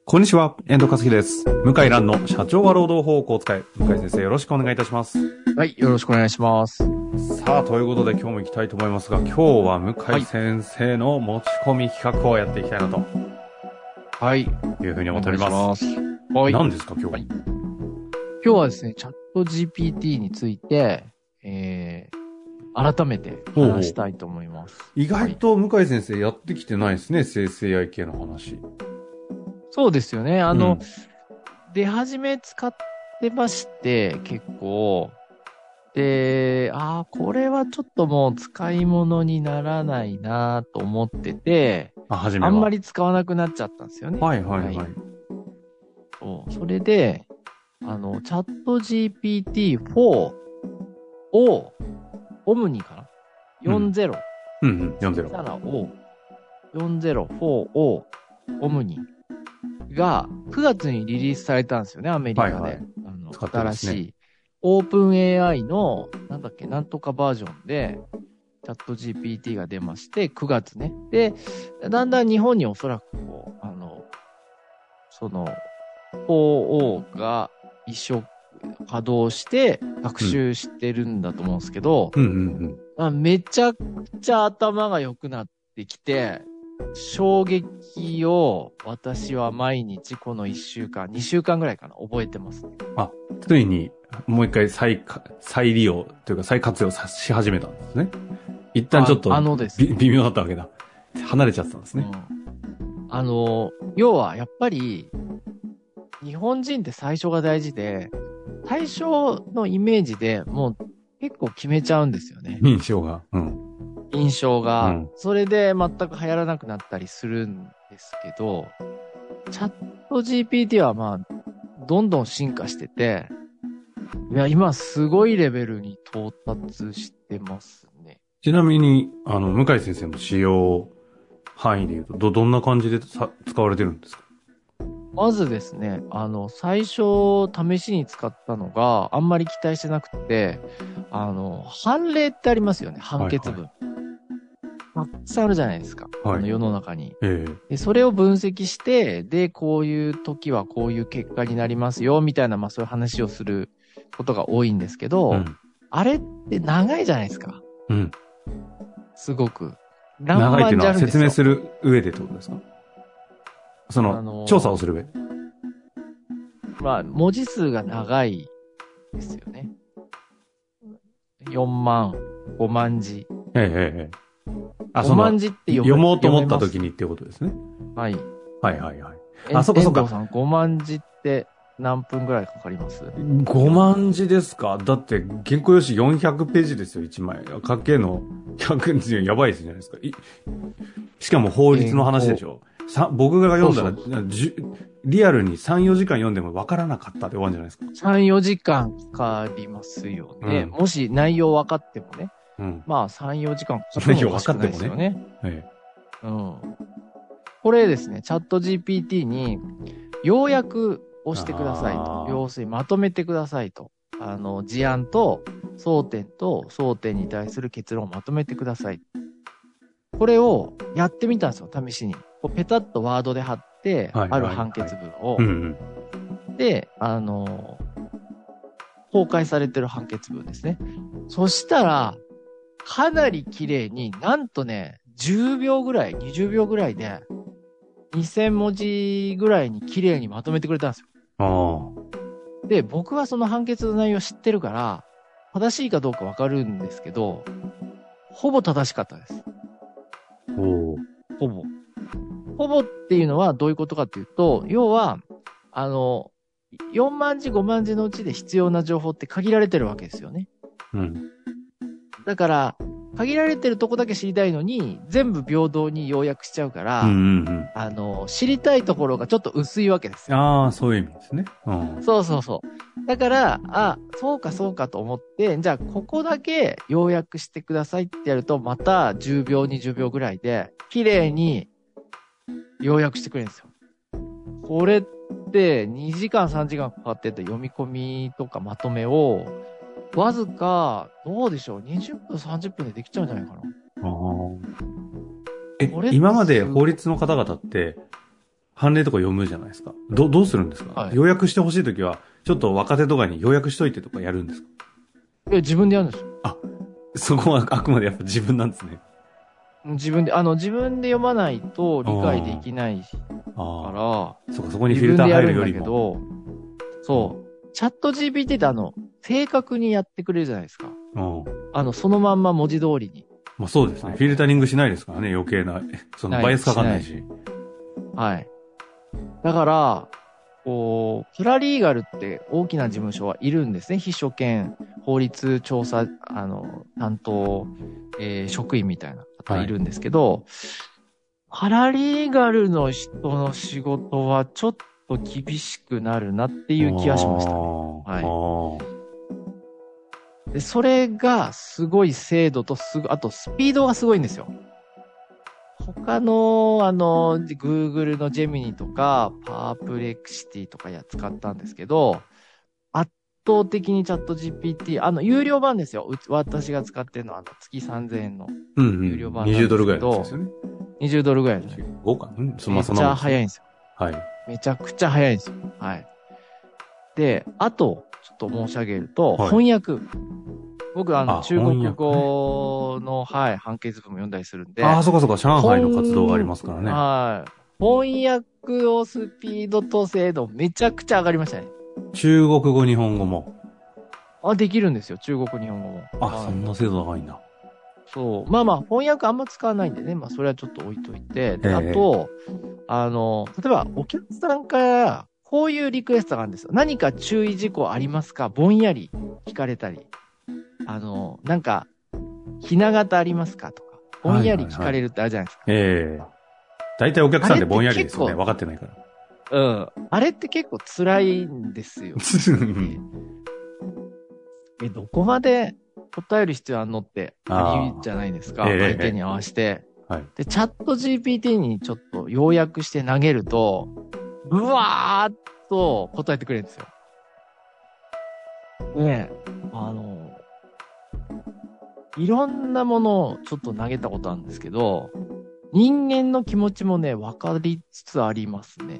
こんにちは、遠藤和樹です。向井蘭の社長は労働法をこう使え。向井先生、よろしくお願いいたします。 はい、よろしくお願いします。 さあ、ということで今日も行きたいと思いますが、今日は向井先生の持ち込み企画をやっていきたいなと。 はい。 いうふうに思っております。 お願いします。はい。 何ですか、今日は。 はい、今日はですね、チャット GPT について、改めて話したいと思います。 意外と向井先生やってきてないですね、生成 AI 系の話。 そうですよね。出始め使ってまして、結構。で、これはちょっともう使い物にならないなと思ってて、あんまり使わなくなっちゃったんですよね。 はいはいはい。 それで、チャット GPT-4 を、オムニかな ?40。 40。 404を、オムニが9月にリリースされたんですよね、アメリカで。 はいはい、 新しい。オープン AI の、なんとかバージョンで、チャット GPT が出まして、9月ね。で、だんだん日本におそらく4O が稼働して学習してるんだと思うんですけど、めちゃくちゃ頭が良くなってきて、衝撃を私は毎日この1週間、2週間ぐらいかな、覚えてますね。 ついにもう一回再利用というか再活用し始めたんですね。一旦ちょっと微妙だったわけだ。離れちゃってたんですね。 要はやっぱり日本人って最初が大事で、最初のイメージでもう結構決めちゃうんですよね。 印象が。 それで全く流行らなくなったりするんですけど、チャット GPT はどんどん進化してて、いや、今すごいレベルに到達してますね。 ちなみに、向井先生の使用範囲で言うと、どんな感じで使われてるんですか？ まずですね、最初、試しに使ったのがあんまり期待してなくて、判例ってありますよね、判決文。たくさんあるじゃないですか。世の中に、で。それを分析して、で、こういう時はこういう結果になりますよ、みたいな、そういう話をすることが多いんですけど、あれって長いじゃないですか。すごく。 長いっていうのは説明する上でってことですか？調査をする上。 文字数が長いですよね。4万、5万字。5万字って読もうと思った時にっていうことですね。 はい。 そっか。 遠藤さん、5万字って何分ぐらいかかります？ 5 万字ですか？だって、原稿用紙400ページですよ、1枚。かけの100、やばいですじゃないですか。しかも法律の話でしょ。僕が読んだらリアルに3、4時間読んでも分からなかったで終わるんじゃないですか。 3、4時間かかりますよね。もし内容分かってもね。3、4時間かかってもおかしくないですよね。これですね、チャット GPT に要約をしてくださいと。要するにまとめてくださいと。事案と争点に対する結論をまとめてください。これをやってみたんですよ、試しに。ペタッとワードで貼って、ある判決文を。で、公開されてる判決文ですね。そしたら、かなり綺麗に、なんとね、10秒ぐらい、20秒ぐらいで、2000文字ぐらいに綺麗にまとめてくれたんですよ。で、僕はその判決の内容知ってるから、正しいかどうかわかるんですけど、ほぼ正しかったです。ほぼっていうのはどういうことかっていうと、要は、4万字、5万字のうちで必要な情報って限られてるわけですよね。だから、限られてるとこだけ知りたいのに、全部平等に要約しちゃうから、知りたいところがちょっと薄いわけですよ。 そういう意味ですね。 そう。だから、そうかと思って、じゃあ、ここだけ要約してくださいってやると、また10秒、20秒ぐらいで、綺麗に要約してくれるんですよ。これって2時間3時間かかってた読み込みとかまとめを、わずか、どうでしょう、20分、30分でできちゃうんじゃないかな。 今まで法律の方々って、 判例とか読むじゃないですか。どうするんですか？ はい。 要約してほしいときは、ちょっと若手とかに要約しといてとかやるんですか？ 自分でやるんですよ。 あ、そこはあくまでやっぱ自分なんですね。 自分で読まないと理解できないかあら、 あ。そこに自フィルター分でやるんだ入るよりも。 けど、そう。チャット GPT って正確にやってくれるじゃないですか。 うん。 そのまんま文字通りに。 まあそうですね。フィルタリングしないですからね、余計な。バイアスかかんないし。 はい。だから、パラリーガルって大きな事務所はいるんですね。秘書兼法律調査、担当、職員みたいな方いるんですけど、パラリーガルの人の仕事はちょっと厳しくなるなっていう気がしましたね。はい。で、それがすごい精度とあとスピードがすごいんですよ。他の、Google の Gemini とか、Perplexity とか使ったんですけど、圧倒的にチャット GPT、有料版ですよ。私が使ってるのは、月3000円の有料版なんですけど、 20ドルぐらいのやつですよね。 20ドルぐらいですね。 5かめっちゃ早いんですよ。 はい。 めちゃくちゃ早いんですよ。はい。で、あと、ちょっと申し上げると、 はい、 翻訳。僕、中国語の、はい、判決文も読んだりするんで。 そうか。上海の活動がありますからね。 はい。翻訳をスピードと精度めちゃくちゃ上がりましたね。 中国語、日本語も。 できるんですよ。中国、日本語も。 そんな精度高いんだ。 そう。まあ、翻訳あんま使わないんでね。まあ、それはちょっと置いといて。で、あと、例えば、お客さんから、こういうリクエストがあるんですよ。何か注意事項ありますか？ぼんやり聞かれたり。なんか、ひな形ありますかとか、ぼんやり聞かれるってあるじゃないですか。 大体お客さんでぼんやりですよね。分かってないから。 あれって結構辛いんですよ。どこまで答える必要あんのってありじゃないですか。相手に合わせて。で、チャット GPT にちょっと要約して投げると、ブワーっと答えてくれるんですよ。ねいろんなものをちょっと投げたことあるんですけど、人間の気持ちもね、分かりつつありますね。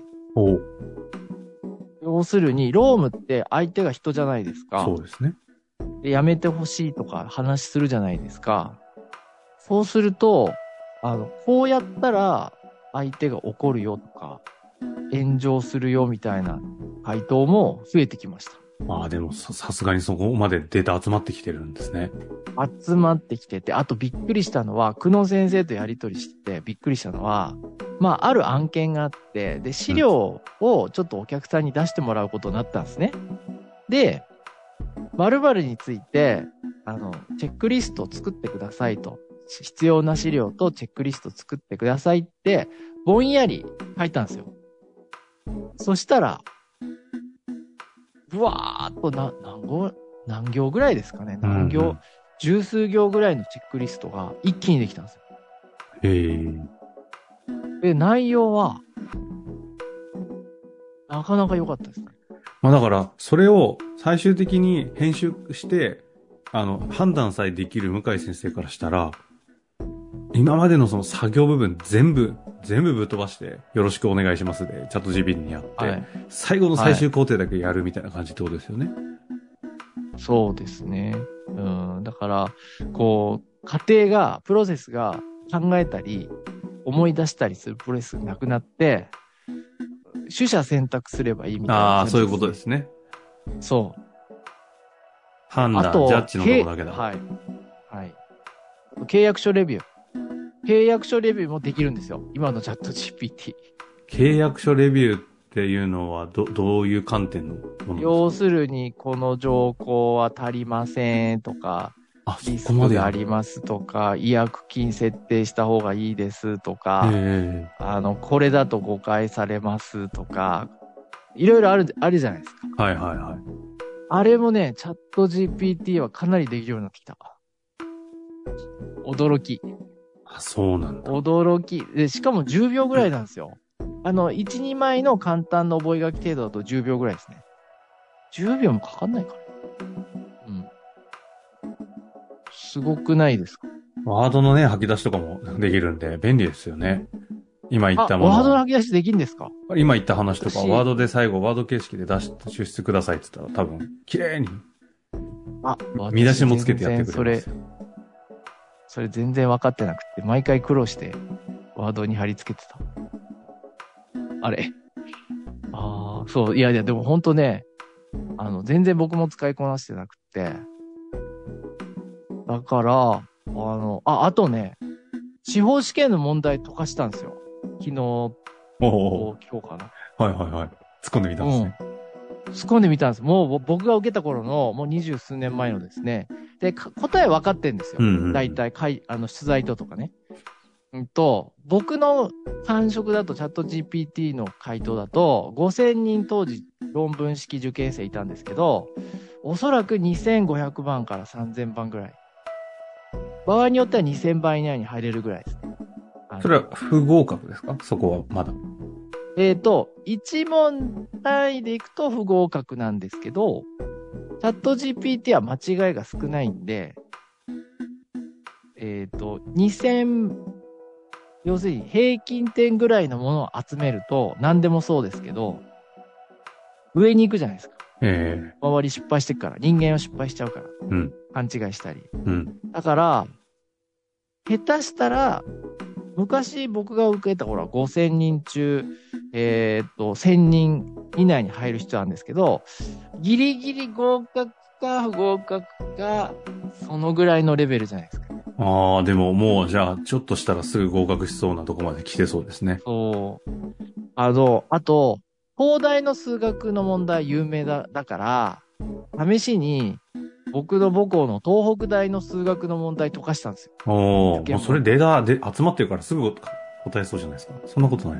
要するに、ロームって相手が人じゃないですか。 そうですね。 で、やめてほしいとか話するじゃないですか。そうすると、こうやったら相手が怒るよとか、炎上するよみたいな回答も増えてきました。 でもさすがにそこまでデータ集まってきてるんですね。 集まってきてて、あとびっくりしたのは、久野先生とやりとりしてびっくりしたのは、ある案件があって、で、資料をちょっとお客さんに出してもらうことになったんですね。で、〇〇について、チェックリストを作ってくださいと。必要な資料とチェックリストを作ってくださいって、ぼんやり書いたんですよ。そしたら、ぶわーっと何行ぐらいですかね。十数行ぐらいのチェックリストが一気にできたんですよ。で、内容は、なかなか良かったですね。 だから、それを最終的に編集して、判断さえできる向井先生からしたら、今までのその作業部分全部ぶっ飛ばして、よろしくお願いしますで、チャット GPT にやって、最後の最終工程だけやるみたいな感じってことですよね。 そうですね。だから、過程が、プロセスが考えたり、思い出したりするプロセスがなくなって、取捨選択すればいいみたいな。 そういうことですね。 そう。 判断、ジャッジのとこだけだ。 はい。契約書レビュー。契約書レビューもできるんですよ。今のチャット GPT。 契約書レビューっていうのはどういう観点のものですか？ 要するに、この条項は足りませんとか、リスクがありますとか、違約金設定した方がいいですとか、これだと誤解されますとか、いろいろあるじゃないですか。あれもね、チャット GPT はかなりできるようになってきた。驚き。 そうなんだ。 驚き。で、しかも10秒ぐらいなんですよ。1、2枚の簡単な覚書程度だと10秒ぐらいですね。10秒もかかんないかな。すごくないですか？ ワードのね、吐き出しとかもできるんで、便利ですよね。 今言ったもワードのの。 吐き出しできるんですか？ 今言った話とか、 私ワードで最後、ワード形式で出出くださいって言ったら多分、綺麗に見出しもつけてやってくれます。 それ全然分かってなくて、毎回苦労してワードに貼り付けてた。あれ。そう、いやいや、でも本当ね、全然僕も使いこなしてなくて。だから、あとね、司法試験の問題解かしたんですよ。昨日、今日かな。 はいはいはい。突っ込んでみたんですね。 突っ込んでみたんです。もう僕が受けた頃の、もう20数年前のですね。で、答え分かってんですよ。大体、取材とかね。僕の感触だとチャット GPT の回答だと、5000人当時論文式受験生いたんですけど、おそらく2500番から3000番ぐらい。場合によっては2000番以内に入れるぐらいですね。 それは不合格ですか？そこはまだ。 1問単位でいくと不合格なんですけど、チャット GPT は間違いが少ないんで、2000、要するに平均点ぐらいのものを集めると、何でもそうですけど、上に行くじゃないですか。周り失敗してくから、人間は失敗しちゃうから。勘違いしたり。だから、下手したら、昔僕が受けた頃は5000人中、1000人以内に入る必要なんですけど、ギリギリ合格か不合格か、そのぐらいのレベルじゃないですかね。 でももうじゃあ、ちょっとしたらすぐ合格しそうなとこまで来てそうですね。 そう。あと、東大の数学の問題有名だから、試しに、僕の母校の東北大の数学の問題解かしたんですよ。 もうそれデータで集まってるからすぐ答えそうじゃないですか。そんなことない。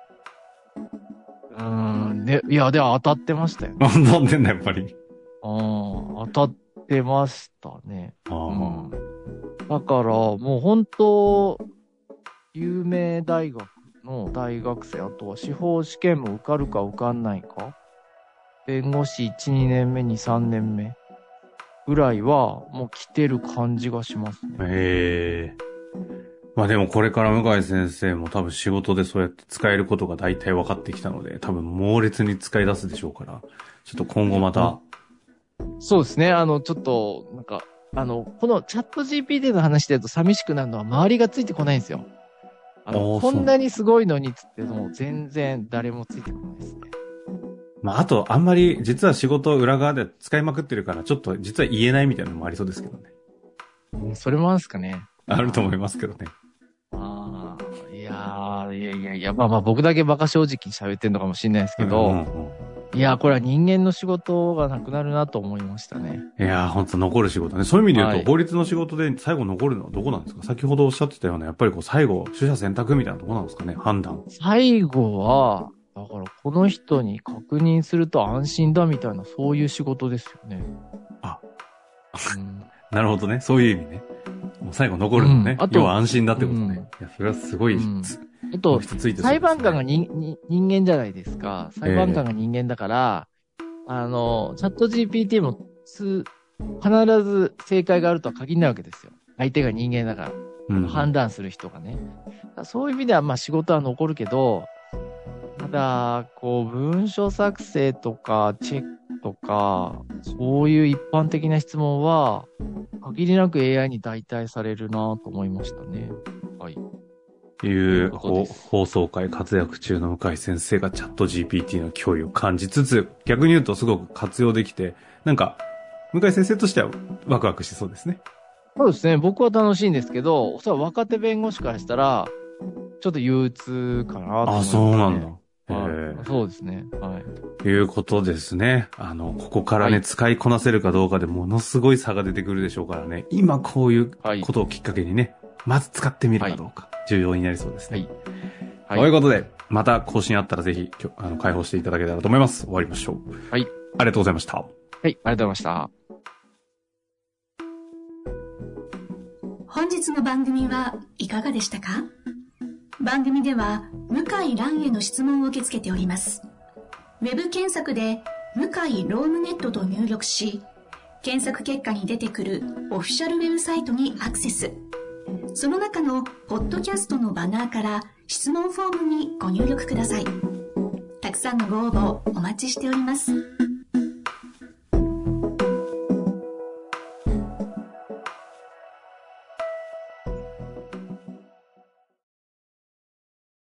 いや、では当たってましたよ、ね。 当たってんだ、やっぱり。 当たってましたね。だから、もう本当、有名大学の大学生、あとは司法試験も受かるか受かんないか、弁護士1、2年目、2、3年目ぐらいは、もう来てる感じがしますね。 まあでもこれから向井先生も多分仕事でそうやって使えることが大体分かってきたので、多分猛烈に使い出すでしょうから、ちょっと今後また。 そうですね。ちょっと、なんか、このチャット GPT の話で言うと寂しくなるのは周りがついてこないんですよ。こんなにすごいのにつっても全然誰もついてこないですね。 まああとあんまり実は仕事裏側で使いまくってるからちょっと実は言えないみたいなのもありそうですけどね。 それもあるんですかね。 あると思いますけどね。 いや、まあ僕だけ馬鹿正直に喋ってんのかもしれないですけど、いや、これは人間の仕事がなくなるなと思いましたね。 いやー、ほんと残る仕事ね。そういう意味で言うと、法律の仕事で最後残るのはどこなんですか？先ほどおっしゃってたような、やっぱりこう最後、取捨選択みたいなとこなんですかね？判断。 最後は、だからこの人に確認すると安心だみたいな、そういう仕事ですよね。 なるほどね。そういう意味ね。もう最後残るのね。要は安心だってことね。いや、それはすごい、 裁判官が人間じゃないですか。裁判官が人間だから、チャット GPT も必ず正解があるとは限らないわけですよ。相手が人間だから。判断する人がね。そういう意味では、まあ仕事は残るけど、ただ、こう、文書作成とか、チェックとか、そういう一般的な質問は、限りなく AI に代替されるなと思いましたね。はい。 いう放送会活躍中の向井先生がチャット GPT の脅威を感じつつ、逆に言うとすごく活用できて、なんか、向井先生としてはワクワクしそうですね。 そうですね。僕は楽しいんですけど、それは若手弁護士からしたら、ちょっと憂鬱かなと思います、ね。 そうなんだ。 そうですね。はい。 いうことですね。ここからね、使いこなせるかどうかでものすごい差が出てくるでしょうからね。今こういうことをきっかけにね、まず使ってみるかどうか、重要になりそうですね。ということで、また更新あったらぜひ、開放していただけたらと思います。終わりましょう。 はい。 ありがとうございました。 はい、ありがとうございました。 本日の番組はいかがでしたか？番組では向井蘭への質問を受け付けております。ウェブ検索で向井ロームネットと入力し、検索結果に出てくるオフィシャルウェブサイトにアクセス。 その中のポッドキャストのバナーから質問フォームにご入力ください。たくさんのご応募お待ちしております。